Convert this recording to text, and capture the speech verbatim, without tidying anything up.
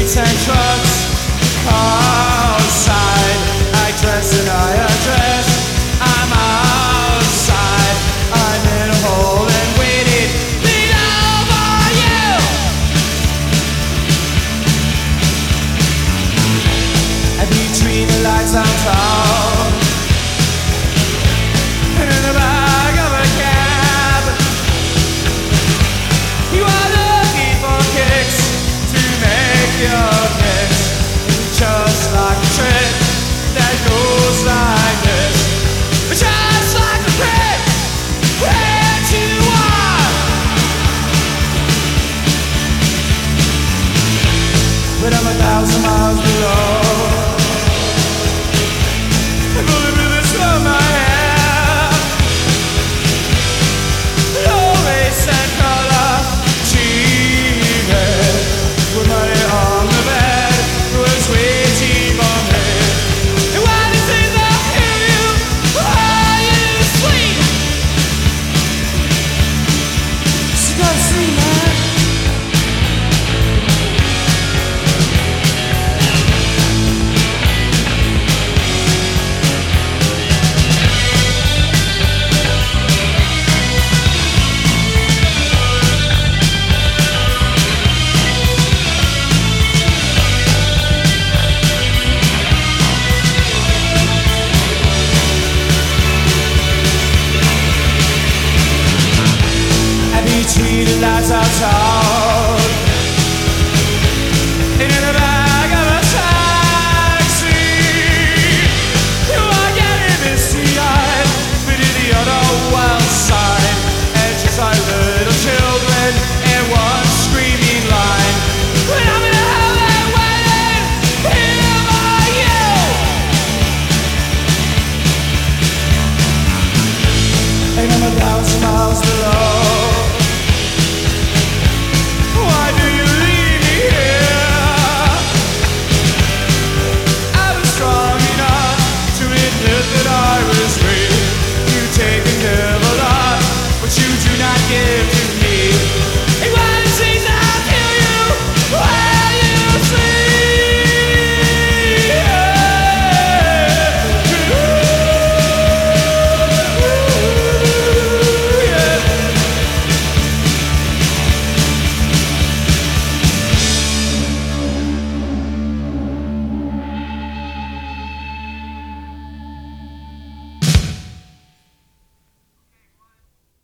streets and trucks outside. I dress and I undress. I'm outside. I'm in a hole and waiting lean over you. And between the lights I'm tall, and in the back of a cab, you are looking for kicks to make your kicks. Just like a trick that goes like this, just like a trick where you are. But I'm a thousand miles below. I'm only breathing through my hair. No race and color, cheated with money on the bed. Was waiting for me. And when you think I'll hear you while you sleep, so go to sleep, man. Between the lights outside,